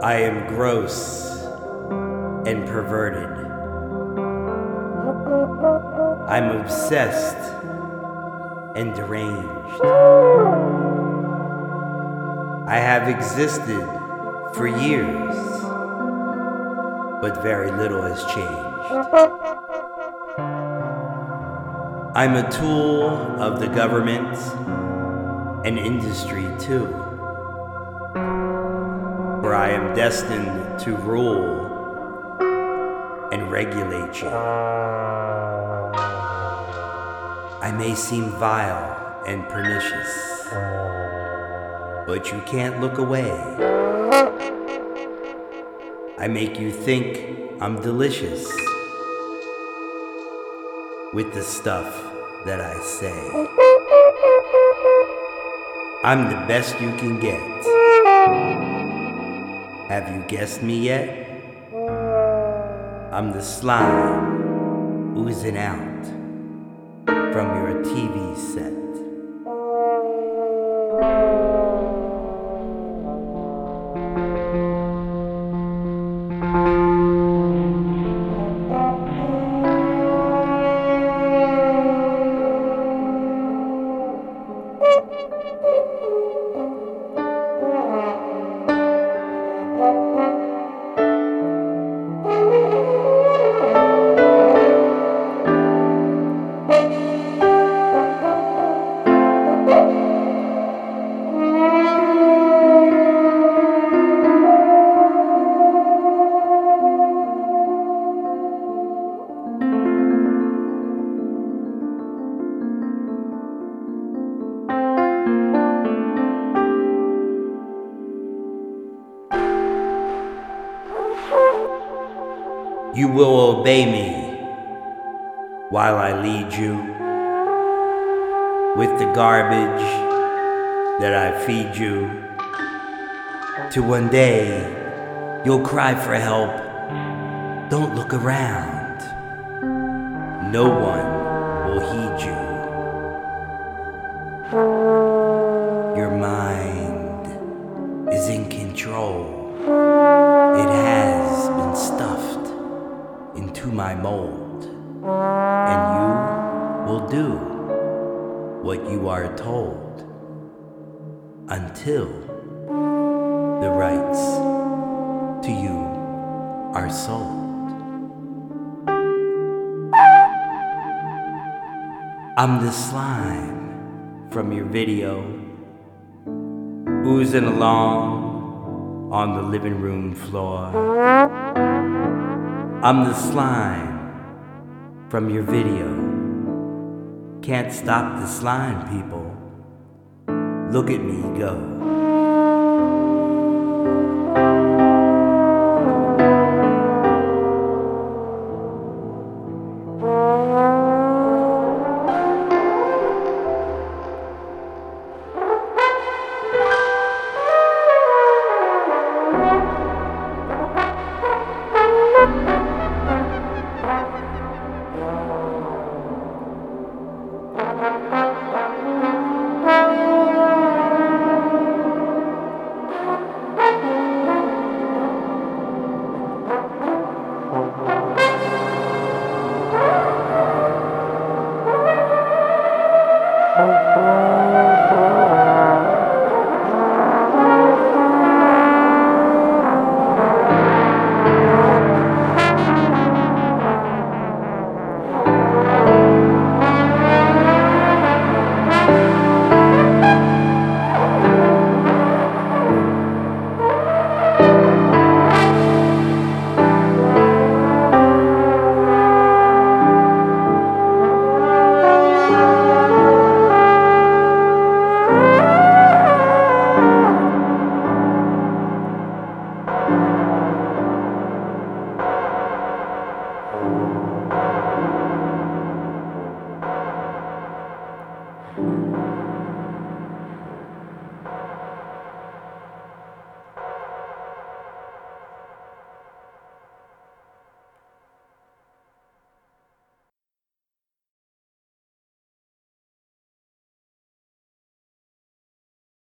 I am gross and perverted. I'm obsessed and deranged. I have existed for years, but very little has changed. I'm a tool of the government and industry too, where I am destined to rule and regulate you. I may seem vile and pernicious, but you can't look away. I make you think I'm delicious with the stuff that I say. I'm the best you can get. Have you guessed me yet? I'm the slime oozing out from your TV set. You will obey me while I lead you with the garbage that I feed you, to one day you'll cry for help. Don't look around. No one will heed you. Your mind is in control. It has been stuffed into my mold, and you will do what you are told until the rights to you are sold. I'm the slime from your video, oozing along on the living room floor. I'm the slime from your video. Can't stop the slime, people. Look at me go.